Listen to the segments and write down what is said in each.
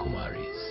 Kumaris.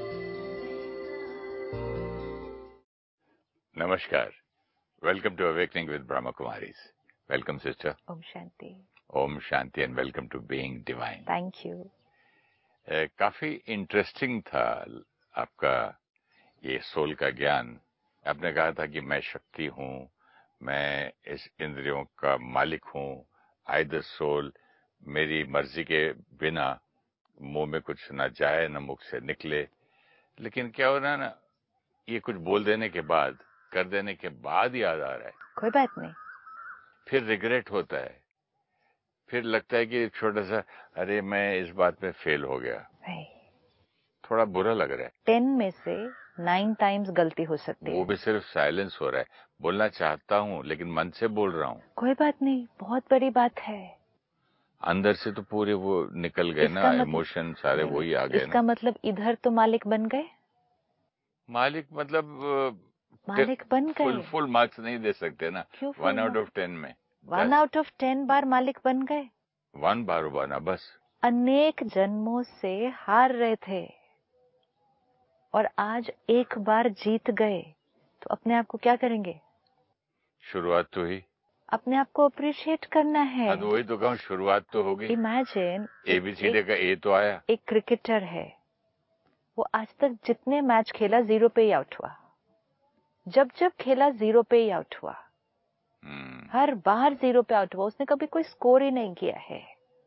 Namaskar. Welcome to Awakening with Brahma Kumaris. Welcome, sister. Om Shanti. Om Shanti and welcome to Being Divine. Thank you. काफी interesting था आपका ये soul का ज्ञान. आपने कहा था कि मैं शक्ति हूँ, मैं इस इंद्रियों का मालिक हूँ. आई द सोल, मेरी मर्जी के बिना मुंह में कुछ ना जाए न मुख से निकले. लेकिन क्या हो रहा है ना, ये कुछ बोल देने के बाद, कर देने के बाद याद आ रहा है. कोई बात नहीं. फिर रिग्रेट होता है. फिर लगता है कि छोटा सा, अरे मैं इस बात में फेल हो गया. थोड़ा बुरा लग रहा है. 10 में से 9 टाइम्स गलती हो सकती है. वो भी सिर्फ साइलेंस हो रहा है. बोलना चाहता हूँ लेकिन मन से बोल रहा हूँ. कोई बात नहीं, बहुत बड़ी बात है. अंदर से तो पूरे वो निकल गए ना, इमोशन सारे वही आ गए. इसका मतलब इधर तो मालिक बन गए. मालिक मतलब मालिक बन गए. फुल मार्क्स नहीं दे सकते ना. 1 आउट ऑफ 10 में 1 आउट ऑफ 10 बार मालिक बन गए. 1 बार बना बस. अनेक जन्मों से हार रहे थे और आज एक बार जीत गए, तो अपने आप को क्या करेंगे? शुरुआत तो ही अपने आप को अप्रिशिएट करना है. हाँ, तो वही तो कहूँ, शुरुआत तो होगी. इमेजिन ABCD का ए तो आया. एक क्रिकेटर है, वो आज तक जितने मैच खेला 0 पे ही आउट हुआ. जब जब खेला 0 पे ही आउट हुआ. हर बार 0 पे आउट हुआ. उसने कभी कोई स्कोर ही नहीं किया है.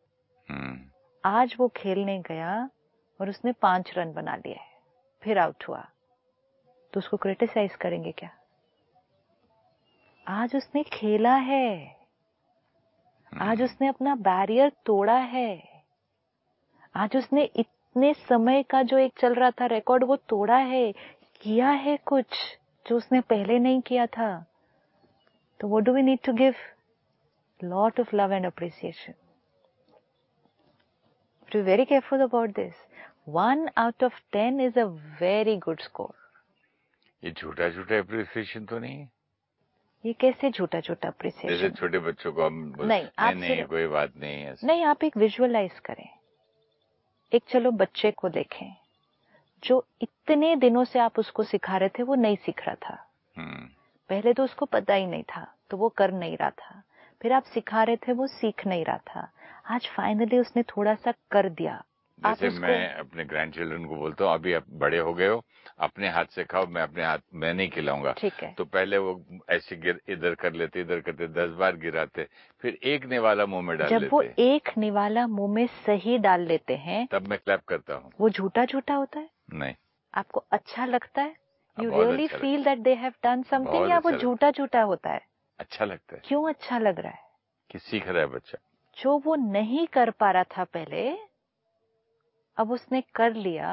आज वो खेलने गया और उसने 5 रन बना लिए, फिर आउट हुआ, तो उसको क्रिटिसाइज करेंगे क्या? आज उसने खेला है. आज उसने अपना बैरियर तोड़ा है. आज उसने इतने समय का जो एक चल रहा था रिकॉर्ड, वो तोड़ा है, किया है कुछ जो उसने पहले नहीं किया था. तो what do we need to give? Lot of love and appreciation. To be very careful about this. 1 out of 10 is a very good score. ये झूठा झूठा अप्रिसिएशन तो नहीं है? ये कैसे झूठा झूठा अप्रिसिएशन? जैसे छोटे बच्चों को हम नहीं कोई बात नहीं है. नहीं, आप एक विजुअलाइज करें. एक चलो बच्चे को देखें जो इतने दिनों से आप उसको सिखा रहे थे, वो नहीं सीख रहा था. पहले तो उसको पता ही नहीं था, तो वो कर नहीं रहा था. फिर आप सिखा रहे थे, वो सीख नहीं रहा था. आज फाइनली उसने थोड़ा सा कर दिया. जैसे मैं अपने ग्रैंड चिल्ड्रन को बोलता हूँ, अभी आप बड़े हो गए हो, अपने हाथ से खाओ, मैं अपने हाथ में नहीं खिलाऊंगा. ठीक है. तो पहले वो ऐसे इधर कर लेते, इधर करते, 10 बार गिराते, फिर एक निवाला मुंह में डाल लेते. जब वो एक निवाला मुंह में सही डाल लेते हैं, तब मैं क्लैप करता हूँ. वो झूठा झूठा होता है? नहीं. आपको अच्छा लगता है? You really feel that they have done something, या वो झूठा झूठा होता है? अच्छा लगता है. क्यों अच्छा लग रहा है? कि सीख रहा है बच्चा. जो वो नहीं कर पा रहा था पहले, अब उसने कर लिया,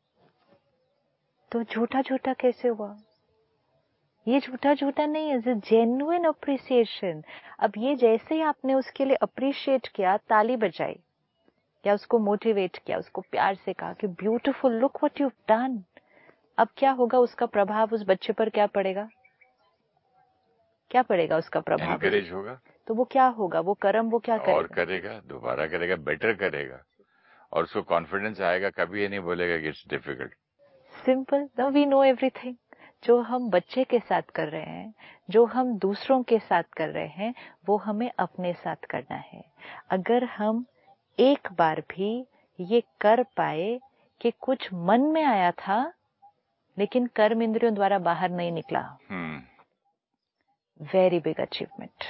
तो झूठा झूठा कैसे हुआ? ये झूठा झूठा नहीं है, इट्स जेन्युइन अप्रिसिएशन. अब ये जैसे ही आपने उसके लिए अप्रिशिएट किया, ताली बजाई या उसको मोटिवेट किया, उसको प्यार से कहा कि beautiful, look what you done. अब क्या होगा? उसका प्रभाव उस बच्चे पर क्या पड़ेगा? क्या पड़ेगा उसका प्रभाव? एनकरेज होगा. तो वो क्या होगा? वो कर्म वो क्या करेगा? और करेगा, दोबारा करेगा, बेटर करेगा, और उसको कॉन्फिडेंस आएगा. कभी ये नहीं बोलेगा कि it's difficult. Simple. Now we know everything. जो हम बच्चे के साथ कर रहे हैं, जो हम दूसरों के साथ कर रहे हैं, वो हमें अपने साथ करना है. अगर हम एक बार भी ये कर पाए कि कुछ मन में आया था लेकिन कर्म इंद्रियों द्वारा बाहर नहीं निकला, very big achievement.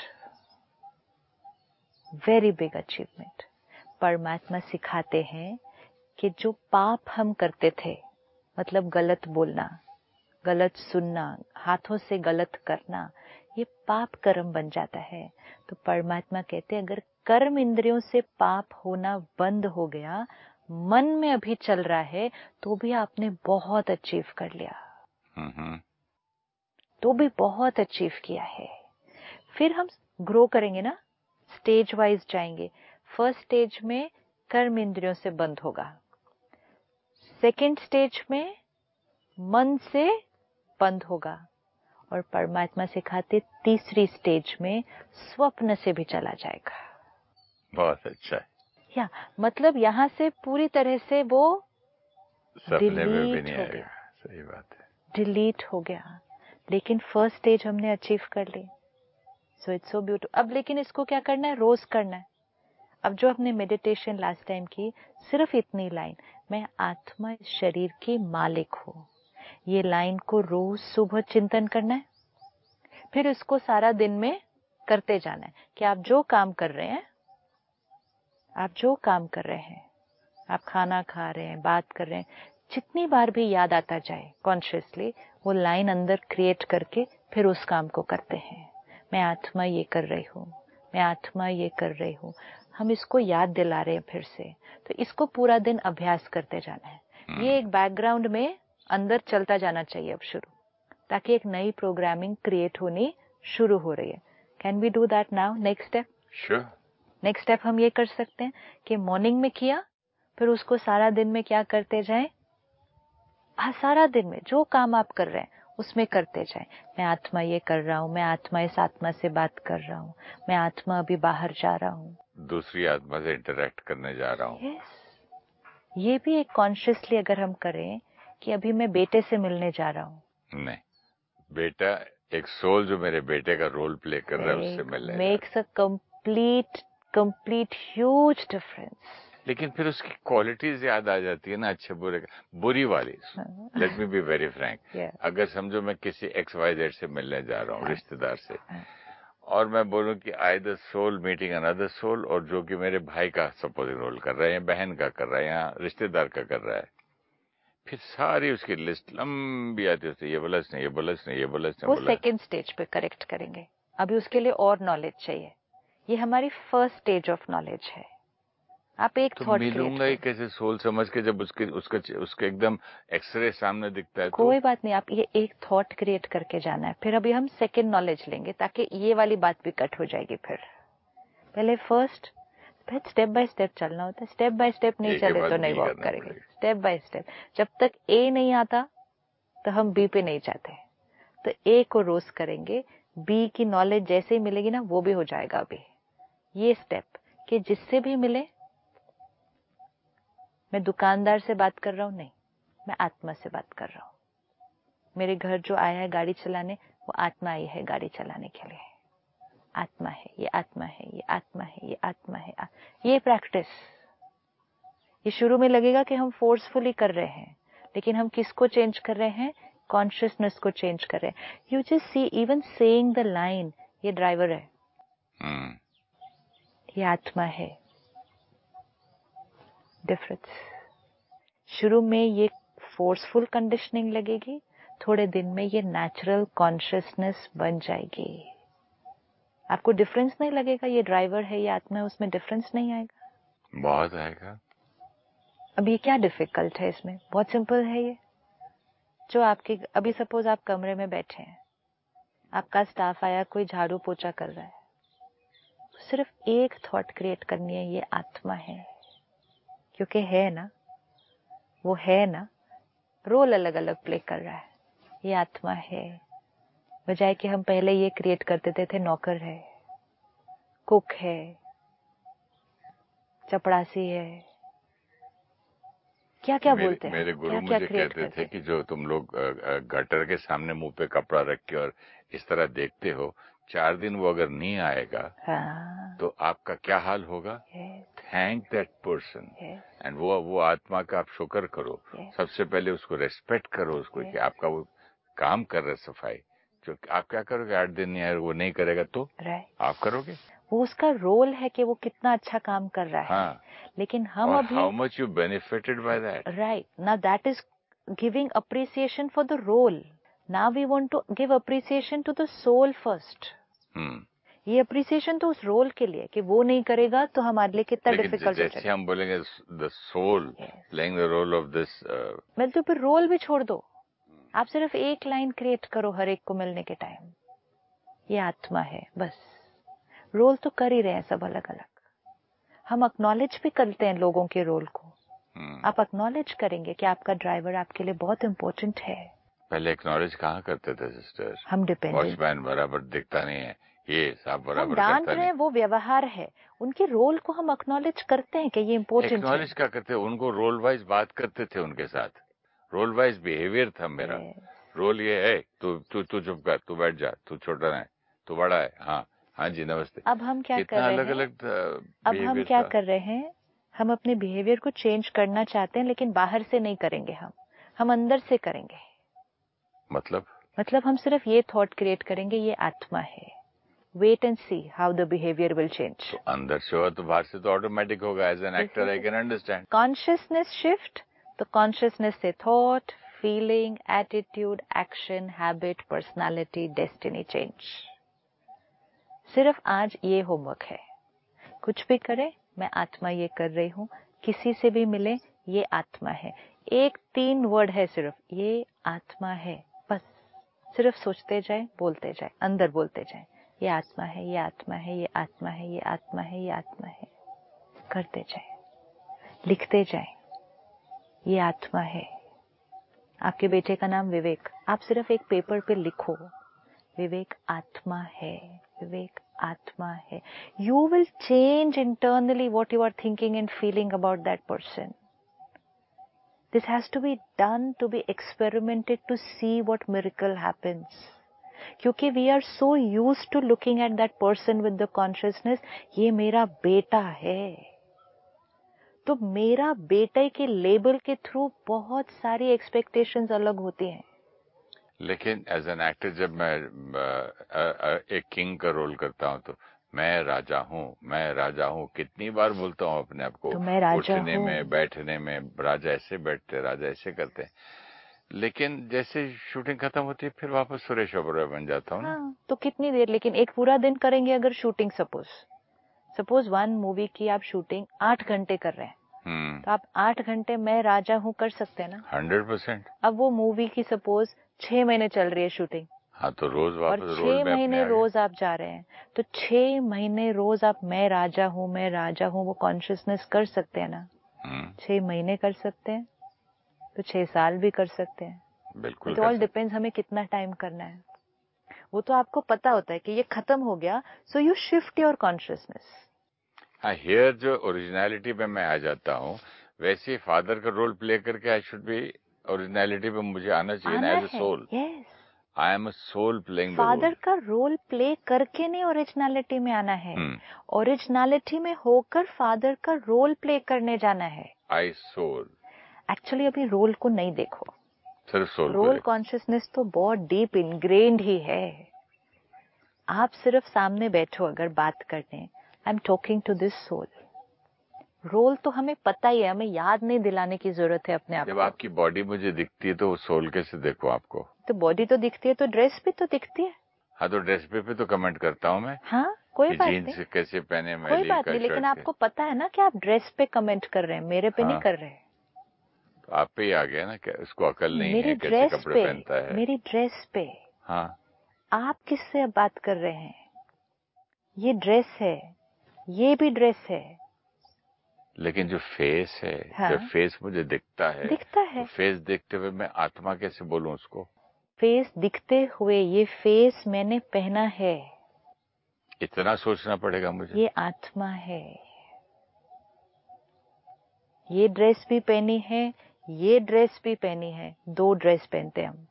Very big achievement. परमात्मा सिखाते हैं कि जो पाप हम करते थे, मतलब गलत बोलना, गलत सुनना, हाथों से गलत करना, ये पाप कर्म बन जाता है. तो परमात्मा कहते हैं अगर कर्म इंद्रियों से पाप होना बंद हो गया, मन में अभी चल रहा है, तो भी आपने बहुत अचीव कर लिया. तो भी बहुत अचीव किया है. फिर हम ग्रो करेंगे ना, स्टेज वाइज जाएंगे. फर्स्ट स्टेज में कर्म इंद्रियों से बंद होगा. सेकेंड स्टेज में मन से बंद होगा. और परमात्मा सिखाते तीसरी स्टेज में स्वप्न से भी चला जाएगा. बहुत अच्छा है. या मतलब यहां से पूरी तरह से वो सपने में भी डिलीट नहीं हो आएगा। गया, सही बात है। डिलीट हो गया, लेकिन फर्स्ट स्टेज हमने अचीव कर ली। So it's so beautiful. अब लेकिन इसको क्या करना है, रोज करना है। अब जो हमने मेडिटेशन लास्ट टाइम की, सिर्फ इतनी लाइन, मैं आत्मा इस शरीर की मालिक हूँ, ये लाइन को रोज सुबह चिंतन करना है। फिर इसको सारा दिन में करते जाना है कि आप जो काम कर रहे हैं, आप जो काम कर रहे हैं, आप खाना खा रहे हैं, बात कर रहे हैं, जितनी बार भी याद आता जाए कॉन्शियसली, वो लाइन अंदर क्रिएट करके फिर उस काम को करते हैं। मैं आत्मा ये कर रही हूँ, मैं आत्मा ये कर रही हूँ। हम इसको याद दिला रहे हैं फिर से। तो इसको पूरा दिन अभ्यास करते जाना है। ये एक बैकग्राउंड में अंदर चलता जाना चाहिए अब शुरू, ताकि एक नई प्रोग्रामिंग क्रिएट होनी शुरू हो रही है। Can we do that now? Next step, sure. Next step हम ये कर सकते हैं कि मॉर्निंग में किया, फिर उसको सारा दिन में क्या करते जाएं, सारा दिन में जो काम आप कर रहे हैं उसमें करते जाएं। मैं आत्मा ये कर रहा हूँ, मैं आत्मा इस आत्मा से बात कर रहा हूँ, मैं आत्मा अभी बाहर जा रहा हूँ, दूसरी आत्मा से इंटरेक्ट करने जा रहा हूँ। yes. ये भी एक कॉन्शियसली अगर हम करें कि अभी मैं बेटे से मिलने जा रहा हूँ, नहीं, बेटा एक सोल जो मेरे बेटे का रोल प्ले कर रहा है उससे मिलने जा रहा है। Makes a complete huge difference. लेकिन फिर उसकी क्वालिटीज याद आ जाती है ना, अच्छे बुरे बुरी वाली। Let me be very frank, अगर समझो मैं किसी XYZ से मिलने जा रहा हूँ, रिश्तेदार से, और मैं बोलूं कि I the soul meeting another soul, और जो कि मेरे भाई का सपोजिंग रोल कर रहा है या बहन का कर रहा है या रिश्तेदार का कर रहा है, फिर सारी उसकी लिस्ट लंबी आती है, ये बोला इसने, ये बोला इसने, ये बोला इसने, वो बोला। सेकंड स्टेज पे करेक्ट करेंगे। अभी उसके लिए और नॉलेज चाहिए। ये हमारी फर्स्ट स्टेज ऑफ नॉलेज है। आप एक तो थॉट मिलूंगा ही क्रिएट, कैसे सोल समझ के, जब उसके एकदम एक्सरे सामने दिखता है तो? कोई बात नहीं, आप ये एक थॉट क्रिएट करके जाना है। फिर अभी हम सेकंड नॉलेज लेंगे, ताकि ये वाली बात भी कट हो जाएगी। फिर पहले फर्स्ट, फिर स्टेप बाय स्टेप चलना होता है। स्टेप बाय स्टेप नहीं ए के चले बाद तो नहीं बी वॉक करना करेंगे। पड़ेगा। स्टेप बाय स्टेप, जब तक ए नहीं आता तो हम बी पे नहीं जाते। तो ए को रोज करेंगे, बी की नॉलेज जैसे ही मिलेगी ना, वो भी हो जाएगा। अभी ये स्टेप कि जिससे भी मिले, मैं दुकानदार से बात कर रहा हूं नहीं, मैं आत्मा से बात कर रहा हूं। मेरे घर जो आया है गाड़ी चलाने, वो आत्मा आई है गाड़ी चलाने के लिए। आत्मा है, ये आत्मा है, ये आत्मा है, ये आत्मा है। ये प्रैक्टिस, ये शुरू में लगेगा कि हम फोर्सफुली कर रहे हैं, लेकिन हम किसको चेंज कर रहे हैं? कॉन्शियसनेस को चेंज कर रहे हैं। You just see, even saying the line, ये ड्राइवर है, ये आत्मा है। डिफरेंस, शुरू में ये फोर्सफुल कंडीशनिंग लगेगी, थोड़े दिन में ये नेचुरल कॉन्शियसनेस बन जाएगी। आपको डिफरेंस नहीं लगेगा ये ड्राइवर है, ये आत्मा है, उसमें डिफरेंस नहीं आएगा? बहुत आएगा। अब ये क्या डिफिकल्ट है इसमें? बहुत सिंपल है ये। जो आपके, अभी सपोज आप कमरे में बैठे हैं, आपका स्टाफ आया, कोई झाड़ू पोछा कर रहा है, सिर्फ एक थॉट क्रिएट करनी है, ये आत्मा है। क्योंकि है ना, वो है ना, रोल अलग अलग प्ले कर रहा है, ये आत्मा है। बजाय कि हम पहले ये क्रिएट कर देते थे, नौकर है, कुक है, चपड़ासी है, क्या क्या बोलते हैं, मेरे गुरु क्या क्या मुझे क्रिएट कहते थे करते। कि जो तुम लोग गटर के सामने मुंह पे कपड़ा रख के और इस तरह देखते हो, 4 दिन वो अगर नहीं आएगा हाँ, तो आपका क्या हाल होगा? थैंक दैट पर्सन, एंड वो आत्मा का आप शुक्र करो। सबसे पहले उसको रेस्पेक्ट करो, उसको कि आपका वो काम कर रहा है सफाई। जो आप क्या करोगे, 8 दिन नहीं आएगा, वो नहीं करेगा तो आप करोगे? वो उसका रोल है कि वो कितना अच्छा काम कर रहा है। हाँ, लेकिन हम और अभी, how much you benefited by that. Right ना, that is giving appreciation for the role. Now we want to give appreciation to the soul first. ये अप्रिसिएशन तो उस रोल के लिए कि वो नहीं करेगा तो हमारे लिए कितना डिफिकल्ट हो जाएगा। जैसे हम बोलेंगे the soul playing the role of this, मैं तो फिर रोल भी छोड़ दो, आप सिर्फ एक लाइन क्रिएट करो हर एक को मिलने के टाइम, ये आत्मा है, बस। रोल तो कर ही रहे हैं सब अलग अलग, हम एक्नॉलेज भी करते हैं लोगों के रोल को। आप एक्नॉलेज करेंगे कि आपका ड्राइवर आपके लिए बहुत इंपॉर्टेंट है। पहले एक्नॉलेज कहाँ करते थे सिस्टर? हम डिपेंडेंट, वॉचमैन बराबर दिखता नहीं है, ये आप हम बराबर डांट करता रहे नहीं। हैं, वो व्यवहार है। उनके रोल को हम एक्नॉलेज करते हैं कि ये इम्पोर्टेंट है। एक्नॉलेज क्या करते, उनको रोल वाइज बात करते थे उनके साथ, रोल वाइज बिहेवियर था मेरा। Yes. रोल ये है, तू तू तू चुप कर, तू बैठ जा, तू छोटा है, तू बड़ा है, हाँ हाँ जी नमस्ते। अब हम क्या कर कितना रहे अलग हैं? अलग अब हम बिहेवियर क्या था। कर रहे हैं? हम अपने बिहेवियर को चेंज करना चाहते हैं, लेकिन बाहर से नहीं करेंगे, हम अंदर से करेंगे। मतलब हम सिर्फ ये थॉट क्रिएट करेंगे, ये आत्मा है। Wait and see how the behaviour will change. तो अंदर से हो तो बाहर से तो ऑटोमेटिक होगा। As an actor I can understand. Consciousness shift, तो कॉन्शियसनेस से thought, feeling, attitude, action, habit, personality, destiny change. सिर्फ आज ये होमवर्क है। कुछ भी करें, मैं आत्मा ये कर रही हूँ। किसी से भी मिले, ये आत्मा है। एक 3 वर्ड है सिर्फ, ये आत्मा है। बस सिर्फ सोचते जाए, बोलते जाए, अंदर बोलते जाए, ये आत्मा है, ये आत्मा है, ये आत्मा है, ये आत्मा है, ये आत्मा है। करते जाए, लिखते जाए, ये आत्मा है। आपके बेटे का नाम विवेक, आप सिर्फ एक पेपर पे लिखो, विवेक आत्मा है, विवेक आत्मा है। You will change internally what you are thinking and feeling about that person. This has to be done, to be experimented, to see what miracle happens. क्योंकि we are so used to looking at that person with the consciousness, ये मेरा बेटा है। तो मेरा बेटे के label के थ्रू बहुत सारी एक्सपेक्टेशंस अलग होती हैं। लेकिन एज एन एक्टर जब मैं एक किंग का रोल करता हूँ तो मैं राजा हूँ, मैं राजा हूँ, कितनी बार बोलता हूँ अपने आप को। तो मैं राजा उठने हूँ। में, बैठने में, राजा ऐसे बैठते, राजा ऐसे करते हैं। लेकिन जैसे शूटिंग खत्म होती है फिर वापस सुरेश ओबेरॉय बन जाता हूँ ना। हाँ, तो कितनी देर, लेकिन एक पूरा दिन करेंगे अगर शूटिंग, सपोज 1 मूवी की आप शूटिंग 8 घंटे कर रहे हैं, तो आप 8 घंटे मैं राजा हूँ कर सकते हैं ना। 100%। अब वो मूवी की सपोज 6 महीने चल रही है शूटिंग, हाँ तो रोज और वापस 6 रोल में अपने महीने आ गए। रोज आप जा रहे हैं, तो 6 महीने रोज आप मैं राजा हूँ, मैं राजा हूँ, वो कॉन्शियसनेस कर सकते हैं ना। 6 महीने कर सकते हैं, तो 6 साल भी कर सकते हैं। बिल्कुल इट कर ऑल सकते। डिपेंड्स हमें कितना टाइम करना है। वो तो आपको पता होता है कि ये खत्म हो गया, so you shift your consciousness. हाँ, हियर जो ओरिजिनलिटी पे मैं आ जाता हूँ, वैसे फादर का रोल प्ले करके आई शुड बी ओरिजिनलिटी पे मुझे आना चाहिए ना, आना एज अ है, soul. Yes. I am a soul playing the father role. का रोल प्ले करके नहीं ओरिजिनलिटी में आना है, ओरिजिनलिटी में होकर फादर का रोल प्ले करने जाना है। I soul. एक्चुअली अभी रोल को नहीं देखो, सिर्फ सोल को रोल देखो। कॉन्शियसनेस तो बहुत डीप इनग्रेन्ड ही है। आप सिर्फ सामने बैठो अगर बात करने, I am talking to this soul. Role तो हमें पता ही है, हमें याद नहीं दिलाने की जरूरत है अपने आप को। जब आपकी बॉडी मुझे दिखती है तो वो सोल कैसे देखो आपको? तो बॉडी तो दिखती है, तो ड्रेस भी तो दिखती है। हाँ तो ड्रेस पे तो कमेंट करता हूँ मैं हाँ, कोई कि बात जीन्स नहीं, कैसे पहने, कोई मैली बात का नहीं, लेकिन शर्ट के। आपको पता है ना कि आप ड्रेस पे कमेंट कर रहे हैं, मेरे पे नहीं हाँ, कर रहे। तो आप पे ही आ गया ना, क्या उसको अकल नहीं मेरी है कैसे ड्रेस कपड़े पे, पहनता है। मेरी ड्रेस पे। हाँ, आप किससे बात कर रहे हैं? ये ड्रेस है, ये भी ड्रेस है। लेकिन जो फेस है, हाँ, जब फेस मुझे दिखता है दिखता तो है। फेस देखते हुए मैं आत्मा कैसे बोलूं उसको? फेस दिखते हुए, ये फेस मैंने पहना है, इतना सोचना पड़ेगा मुझे? ये आत्मा है। ये ड्रेस भी पहनी है, ये ड्रेस भी पहनी है, 2 ड्रेस पहनते हैं हम।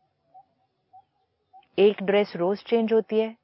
एक ड्रेस रोज चेंज होती है,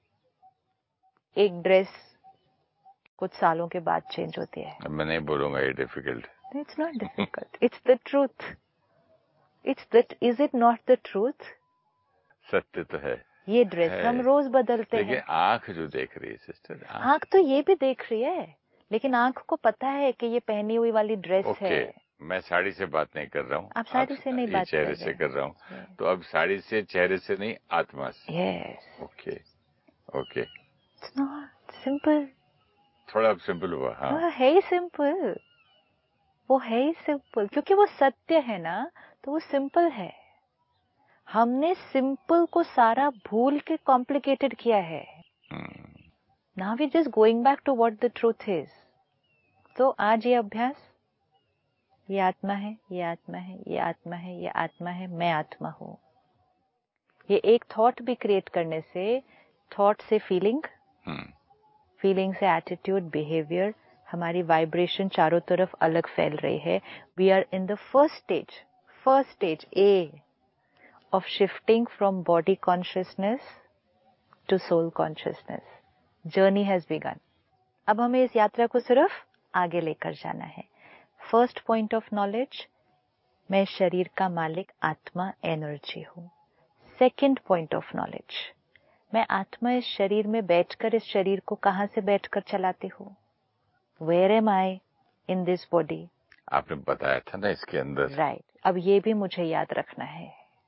एक ड्रेस कुछ सालों के बाद चेंज होती है। मैं नहीं बोलूंगा ये difficult. It's not difficult, it's the truth. It's that, is it not the truth? सत्य तो है। ये ड्रेस हम रोज बदलते लेकिन हैं। आंख जो देख रही है सिस्टर, आंख तो ये भी देख रही है, लेकिन आंख को पता है कि ये पहनी हुई वाली ड्रेस है। मैं साड़ी से बात नहीं कर रहा हूँ, आप साड़ी से नहीं ये बात चेहरे कर से रहे। कर रहा हूँ। तो अब साड़ी से, चेहरे से नहीं, आत्मा से। Yes, okay okay. It's not simple. थोड़ा अब सिंपल हुआ। हाँ, वो है ही सिंपल, वो है ही सिंपल, क्योंकि वो सत्य है ना, तो वो सिंपल है। हमने सिंपल को सारा भूल के कॉम्प्लिकेटेड किया है। Now we just going back to what the truth is. तो आज ये अभ्यास, ये आत्मा है, ये आत्मा है, ये आत्मा है, ये आत्मा है, मैं आत्मा हूं। ये एक थॉट भी क्रिएट करने से थॉट से फीलिंग, हम्म, फीलिंग से एटीट्यूड, बिहेवियर, हमारी वाइब्रेशन चारों तरफ अलग फैल रही है. We are in the first stage a of shifting from body consciousness to soul consciousness. Journey has begun. अब हमें इस यात्रा को सिर्फ आगे लेकर जाना है. फर्स्ट पॉइंट ऑफ नॉलेज, मैं शरीर का मालिक आत्मा एनर्जी हूँ. सेकंड पॉइंट ऑफ नॉलेज, मैं आत्मा इस शरीर में बैठकर इस शरीर को कहाँ से बैठकर चलाती हूँ. Where am I in this body. आपने बताया था ना इसके अंदर. राइट. अब ये भी मुझे याद रखना है,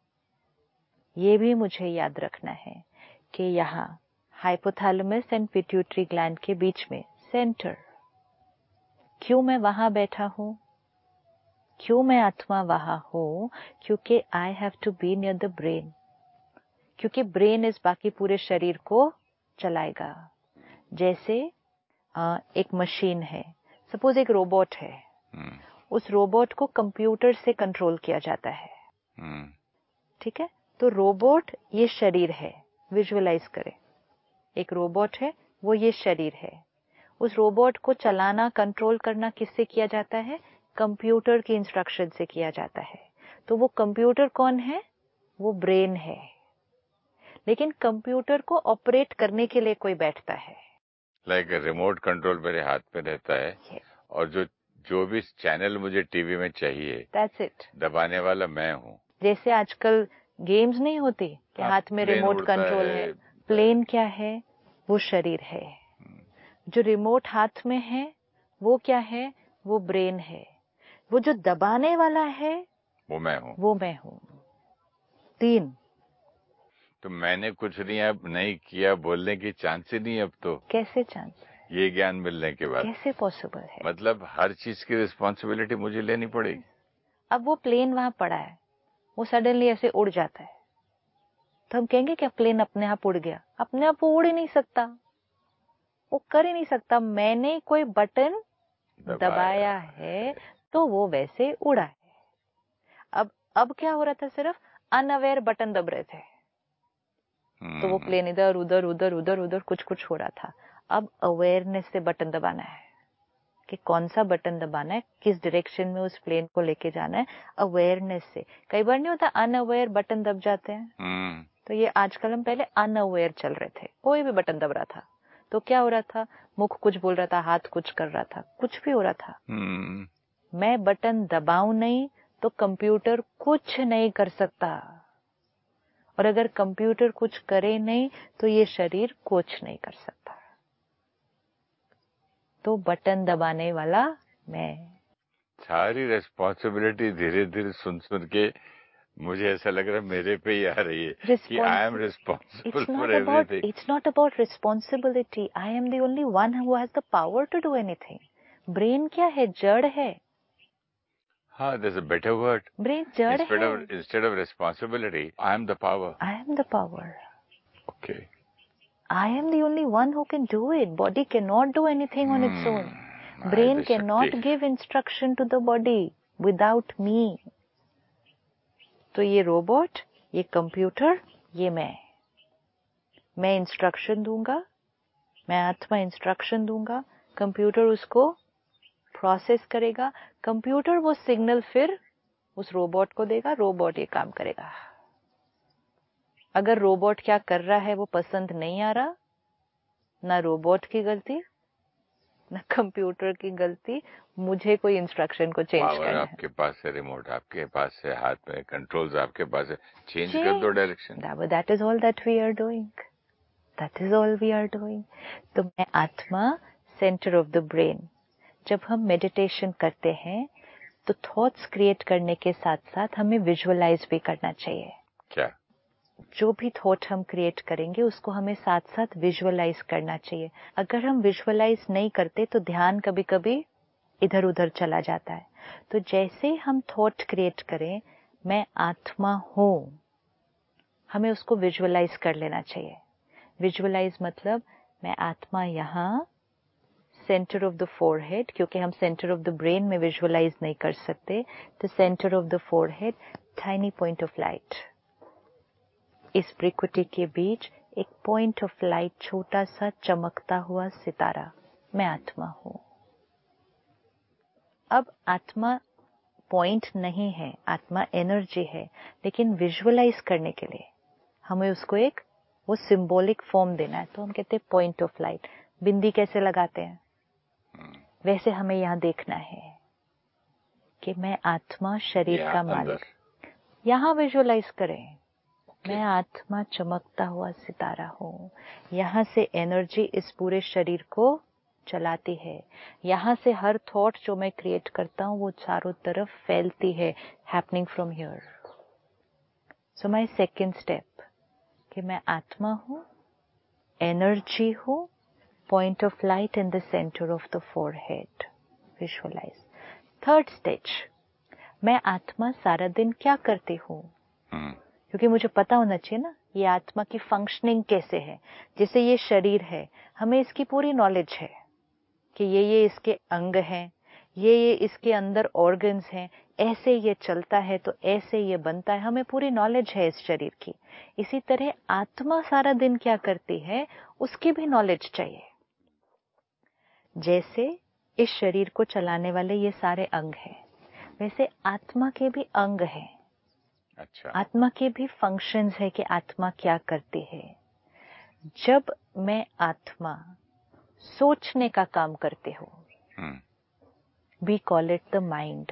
ये भी मुझे याद रखना है कि यहाँ हाइपोथैलेमस एंड पिट्यूटरी ग्लैंड के बीच में सेंटर. क्यों मैं वहां बैठा हूँ, क्यों मैं आत्मा वहां हूँ? क्योंकि I have to be near the brain. क्योंकि ब्रेन इस बाकी पूरे शरीर को चलाएगा. जैसे एक मशीन है, सपोज एक रोबोट है, उस रोबोट को कंप्यूटर से कंट्रोल किया जाता है. ठीक है. तो रोबोट ये शरीर है, विजुअलाइज करें. एक रोबोट है, वो ये शरीर है. उस रोबोट को चलाना, कंट्रोल करना किससे किया जाता है? कंप्यूटर की इंस्ट्रक्शन से किया जाता है. तो वो कंप्यूटर कौन है? वो ब्रेन है. लेकिन कंप्यूटर को ऑपरेट करने के लिए कोई बैठता है. लाइक रिमोट कंट्रोल मेरे हाथ में रहता है, और जो भी चैनल मुझे टीवी में चाहिए, दैट्स इट, दबाने वाला मैं हूँ. जैसे आजकल गेम्स नहीं होती कि हाथ में रिमोट कंट्रोल है. प्लेन क्या है? वो शरीर है. जो रिमोट हाथ में है वो क्या है? वो ब्रेन है. वो जो दबाने वाला है वो मैं हूँ. वो मैं हूँ. 3. तो मैंने कुछ नहीं किया बोलने की चांस ही नहीं. अब तो कैसे चांस? ये ज्ञान मिलने के बाद कैसे पॉसिबल है? मतलब हर चीज की रिस्पॉन्सिबिलिटी मुझे लेनी पड़ेगी. अब वो प्लेन वहां पड़ा है, वो सडनली ऐसे उड़ जाता है, तो हम कहेंगे क्या प्लेन अपने आप उड़ गया? अपने आप वो उड़ ही नहीं सकता, वो कर ही नहीं सकता. मैंने कोई बटन दबाया है तो वो वैसे उड़ा है. अब क्या हो रहा था? सिर्फ अनअवेयर बटन दब रहे थे, तो वो प्लेन इधर उधर उधर उधर उधर कुछ हो रहा था. अब अवेयरनेस से बटन दबाना है कि कौन सा बटन दबाना है, किस डायरेक्शन में उस प्लेन को लेके जाना है. अवेयरनेस से. कई बार नहीं होता अनअवेयर बटन दब जाते हैं. तो ये आजकल हम पहले अनअवेयर चल रहे थे, कोई भी बटन दब रहा था तो क्या हो रहा था? मुख कुछ बोल रहा था, हाथ कुछ कर रहा था, कुछ भी हो रहा था. मैं बटन दबाऊं नहीं तो कंप्यूटर कुछ नहीं कर सकता, और अगर कंप्यूटर कुछ करे नहीं तो ये शरीर कुछ नहीं कर सकता. तो बटन दबाने वाला मैं. सारी रिस्पॉन्सिबिलिटी धीरे धीरे सुन के मुझे ऐसा लग रहा है मेरे पे ही आ रही है कि I am responsible for everything. It's not about responsibility. I am the only one who has the power to do anything. Brain क्या है? जड़ है. हाँ, there's a better word. Brain जड़ है. Instead of responsibility, I am the power. I am the power. Okay. I am the only one who can do it. Body cannot do anything on its own. Brain cannot give instruction to the body without me. तो ये robot, ये computer, ये मैं instruction दूंगा, मैं आत्मा instruction दूंगा, computer उसको प्रोसेस करेगा, कंप्यूटर वो सिग्नल फिर उस रोबोट को देगा, रोबोट ये काम करेगा. अगर रोबोट क्या कर रहा है वो पसंद नहीं आ रहा, ना रोबोट की गलती ना कंप्यूटर की गलती, मुझे कोई इंस्ट्रक्शन को चेंज करना है. आपके पास है रिमोट, आपके पास है हाथ में कंट्रोल्स, आपके पास है, चेंज कर दो direction. That is all that we are doing. That is all we are doing. तो मैं आत्मा, सेंटर ऑफ द ब्रेन. जब हम मेडिटेशन करते हैं तो थॉट्स क्रिएट करने के साथ साथ हमें विजुअलाइज भी करना चाहिए. क्या? जो भी थॉट हम क्रिएट करेंगे उसको हमें साथ साथ विजुअलाइज करना चाहिए. अगर हम विजुअलाइज नहीं करते तो ध्यान कभी कभी इधर उधर चला जाता है. तो जैसे हम थॉट क्रिएट करें, मैं आत्मा हूं, हमें उसको विजुअलाइज कर लेना चाहिए. विजुअलाइज मतलब मैं आत्मा यहाँ सेंटर ऑफ द फोरहेड, क्योंकि हम सेंटर ऑफ द ब्रेन में विजुअलाइज नहीं कर सकते, तो centre of the forehead, tiny point of light. इस ब्रिक्विटी के बीच एक पॉइंट ऑफ लाइट, छोटा सा चमकता हुआ सितारा, मैं आत्मा हूं। अब आत्मा पॉइंट नहीं है, आत्मा एनर्जी है, लेकिन विजुअलाइज करने के लिए हमें उसको एक वो सिंबॉलिक फॉर्म देना है, तो हम कहते हैं पॉइंट ऑफ लाइट। बिंदी कैसे लगाते हैं, वैसे हमें यहाँ देखना है कि मैं आत्मा, शरीर का मालिक। यहाँ विजुअलाइज करें, मैं आत्मा चमकता हुआ सितारा हूँ। यहाँ से एनर्जी इस पूरे शरीर को चलाती है। यहाँ से हर थॉट जो मैं क्रिएट करता हूँ वो चारों तरफ फैलती है, happening from here. So my second step कि मैं आत्मा हूँ, एनर्जी हूँ, point of light in the centre of the forehead, visualise. Third stage, मैं आत्मा सारा दिन क्या करती हूँ, क्योंकि मुझे पता होना चाहिए ना ये आत्मा की फंक्शनिंग कैसे है। जैसे ये शरीर है, हमें इसकी पूरी नॉलेज है कि ये इसके अंग हैं, ये इसके अंदर ऑर्गन्स हैं, ऐसे ये चलता है तो ऐसे ये बनता है, हमें पूरी नॉलेज है इस शरीर की। इसी तरह आत्मा सारा दिन क्या करती है उसकी भी नॉलेज चाहिए। जैसे इस शरीर को चलाने वाले ये सारे अंग हैं, वैसे आत्मा के भी अंग हैं। अच्छा। आत्मा के भी फंक्शंस है कि आत्मा क्या करती है। जब मैं आत्मा सोचने का काम करती हूँ, we call it the mind.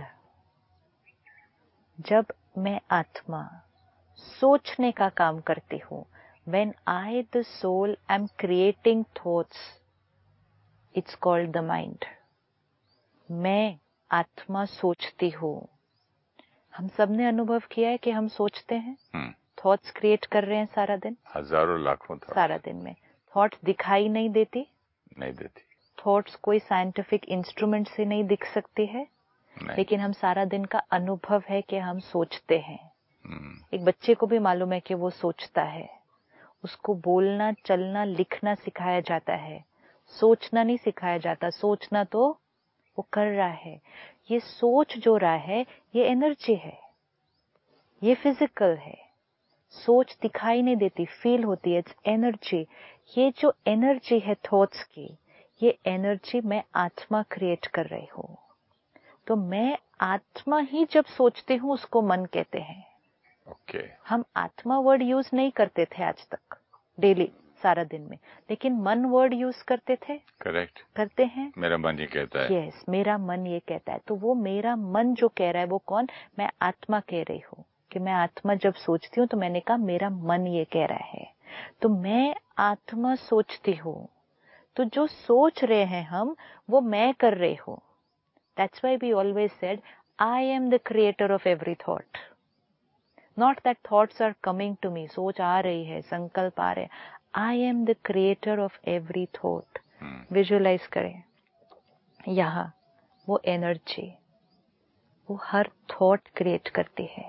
जब मैं आत्मा सोचने का काम करती हूँ, when I the soul am creating thoughts, it's called the mind. मैं आत्मा सोचती हूँ। हम सबने अनुभव किया है कि हम सोचते हैं, थॉट्स क्रिएट कर रहे हैं सारा दिन, हजारों लाखों थॉट्स सारा दिन में। थॉट्स दिखाई नहीं देती, थॉट्स कोई साइंटिफिक इंस्ट्रूमेंट से नहीं दिख सकती है, लेकिन हम सारा दिन का अनुभव है कि हम सोचते हैं। एक बच्चे को भी मालूम है कि वो सोचता है, उसको बोलना, चलना, लिखना सिखाया जाता है, सोचना नहीं सिखाया जाता। सोचना तो वो कर रहा है। ये सोच जो रहा है ये एनर्जी है, ये फिजिकल है। सोच दिखाई नहीं देती, फील होती है, इट्स एनर्जी। ये जो एनर्जी है थॉट्स की, ये एनर्जी मैं आत्मा क्रिएट कर रही हूँ। तो मैं आत्मा ही जब सोचती हूँ उसको मन कहते हैं। हम आत्मा वर्ड यूज नहीं करते थे आज तक डेली सारा दिन में, लेकिन मन वर्ड यूज करते थे। करेक्ट, करते हैं। मेरा मन ये कहता है। यस, मेरा मन ये कहता है। तो वो मेरा मन जो कह रहा है वो कौन, मैं आत्मा कह रही हूँ कि मैं आत्मा जब सोचती हूँ तो मैंने कहा मेरा मन ये कह रहा है। तो मैं आत्मा सोचती हूँ, तो जो सोच रहे हैं हम वो मैं कर रही हूँ। That's why we always said, I am the creator of every thought. Not that thoughts are coming to me, सोच आ रही है, संकल्प आ रहे हैं। I am the creator of every thought. Visualize करें, यहाँ वो एनर्जी वो हर थॉट क्रिएट करती है।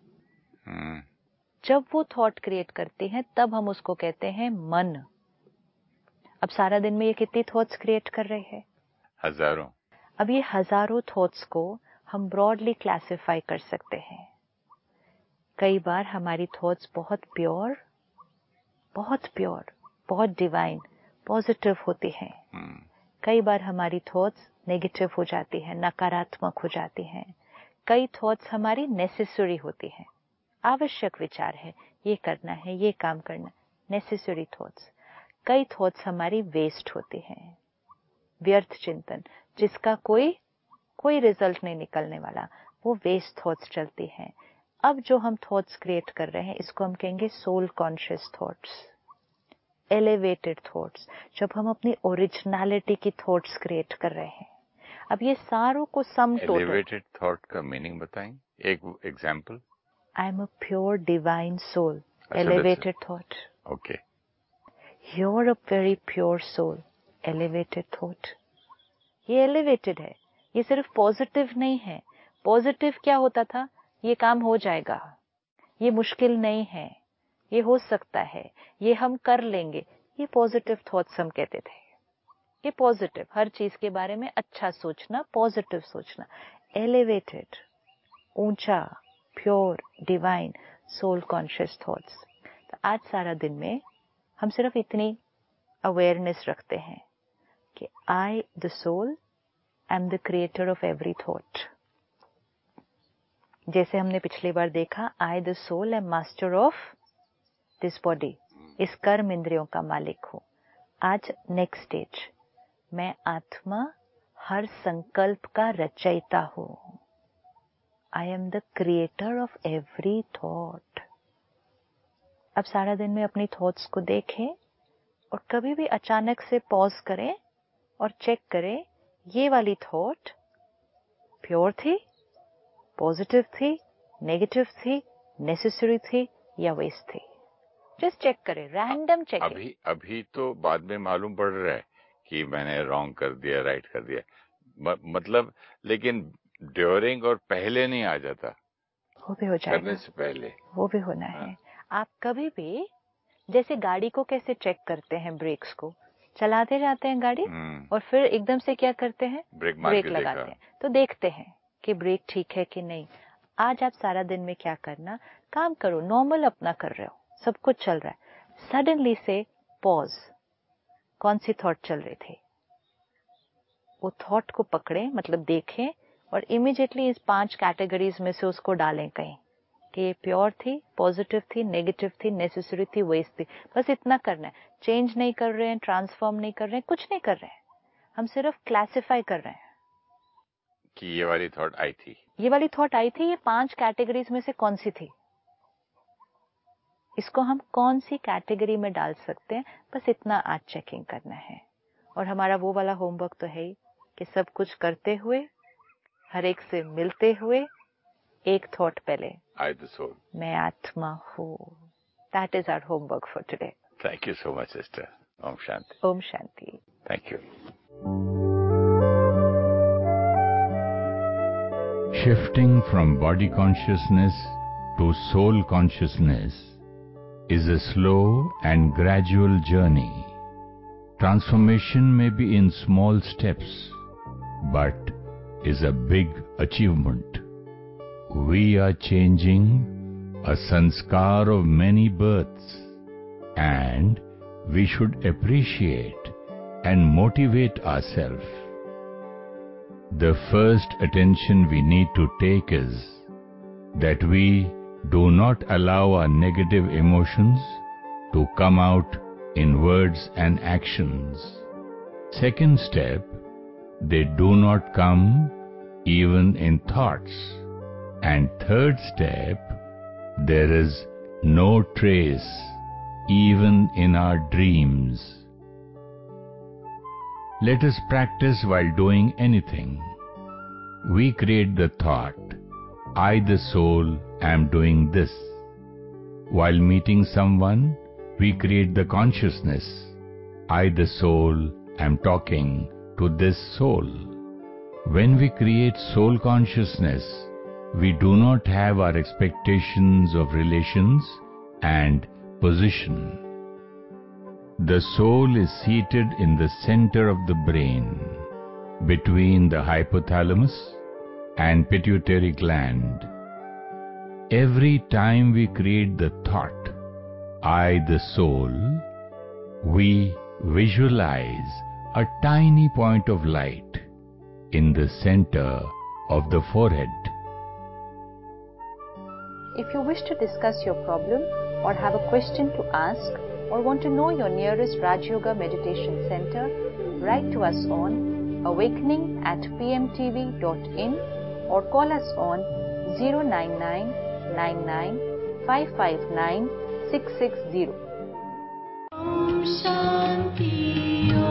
जब वो थॉट क्रिएट करती है तब हम उसको कहते हैं मन। अब सारा दिन में ये कितनी थॉट्स क्रिएट कर रहे हैं? हजारों। अब ये हजारों थॉट्स को हम ब्रॉडली क्लासिफाई कर सकते हैं। कई बार हमारी थॉट्स बहुत प्योर, बहुत डिवाइन, पॉजिटिव होती हैं। कई बार हमारी थॉट्स नेगेटिव हो जाती हैं, नकारात्मक हो जाती हैं। कई थॉट्स हमारी नेसेसरी होती हैं, आवश्यक विचार है, ये करना है, ये काम करना, नेसेसरी थॉट्स। कई थॉट्स हमारी वेस्ट होती हैं, व्यर्थ चिंतन, जिसका कोई रिजल्ट नहीं निकलने वाला, वो वेस्ट थॉट्स चलती हैं। अब जो हम थॉट्स क्रिएट कर रहे हैं इसको हम कहेंगे soul conscious thoughts, elevated thoughts, जब हम अपनी ओरिजिनलिटी की थॉट्स क्रिएट कर रहे हैं। अब ये सारों को सम टोटल। एलिवेटेड थॉट का मीनिंग बताएं, एक example. I am a pure divine soul, elevated thought. Okay. You are a very pure soul, elevated thought. ये एलिवेटेड है, ये सिर्फ पॉजिटिव नहीं है। पॉजिटिव क्या होता था, ये काम हो जाएगा, ये मुश्किल नहीं है, ये हो सकता है, ये हम कर लेंगे, ये पॉजिटिव थॉट्स हम कहते थे। ये पॉजिटिव, हर चीज के बारे में अच्छा सोचना, पॉजिटिव सोचना। एलिवेटेड, ऊंचा, pure, divine, soul conscious thoughts. तो आज सारा दिन में हम सिर्फ इतनी अवेयरनेस रखते हैं कि I the soul am the creator of every thought. जैसे हमने पिछली बार देखा, I the soul am master of this body, इस कर्म इंद्रियों का मालिक हूं। आज नेक्स्ट स्टेज, मैं आत्मा हर संकल्प का रचयिता हूं। I am the creator of every thought. अब सारा दिन में अपनी थॉट्स को देखें और कभी भी अचानक से पॉज करें और चेक करें, ये वाली थॉट प्योर थी, पॉजिटिव थी, नेगेटिव थी, नेसेसरी थी या वेस्ट थी। जस्ट चेक करें, रैंडम चेक। अभी तो बाद में मालूम पड़ रहा है कि मैंने रॉन्ग कर दिया, राइट कर दिया, मतलब, लेकिन ड्यूरिंग और पहले नहीं आ जाता, वो भी हो जाएगा, करने से पहले वो भी होना है। आप कभी भी जैसे गाड़ी को कैसे चेक करते हैं, ब्रेक्स को चलाते जाते हैं गाड़ी और फिर एकदम से क्या करते हैं, ब्रेक लगाते हैं, तो देखते हैं कि ब्रेक ठीक है कि नहीं। आज आप सारा दिन में क्या करना, काम करो, नॉर्मल अपना कर रहे हो, सब कुछ चल रहा है, सडनली से पॉज, कौन सी थॉट चल रही थी, वो थॉट को पकड़ें, मतलब देखें और इमीडिएटली इस 5 कैटेगरीज में से उसको डालें कहीं कि ये प्योर थी, पॉजिटिव थी, नेगेटिव थी, नेसेसरी थी, वेस्ट थी। बस इतना करना है, चेंज नहीं कर रहे हैं, ट्रांसफॉर्म नहीं कर रहे हैं, कुछ नहीं कर रहे हैं, हम सिर्फ क्लासिफाई कर रहे हैं कि ये वाली थॉट आई थी, ये वाली थॉट आई थी, ये 5 कैटेगरीज में से कौन सी थी, इसको हम कौन सी कैटेगरी में डाल सकते हैं, बस इतना आज चेकिंग करना है। और हमारा वो वाला होमवर्क तो है ही कि सब कुछ करते हुए, हर एक से मिलते हुए, एक थॉट पहले, आई द सोल, मैं आत्मा हूँ। That is our homework for today. Thank you so much sister. Om Shanti. Om Shanti. Thank you. Shifting from body consciousness to soul consciousness is a slow and gradual journey. Transformation may be in small steps, but is a big achievement. We are changing a sanskar of many births, and we should appreciate and motivate ourselves. The first attention we need to take is that we do not allow our negative emotions to come out in words and actions. Second step, they do not come even in thoughts. And third step, there is no trace even in our dreams. Let us practice while doing anything. We create the thought, I the soul am doing this. While meeting someone, we create the consciousness, I the soul am talking to this soul. When we create soul consciousness, we do not have our expectations of relations and position. The soul is seated in the center of the brain, between the hypothalamus and pituitary gland. Every time we create the thought, I the soul, we visualize a tiny point of light in the center of the forehead. If you wish to discuss your problem or have a question to ask or want to know your nearest Raj Yoga Meditation Center, write to us on awakening@pmtv.in or call us on 09999559660. Om Shanti.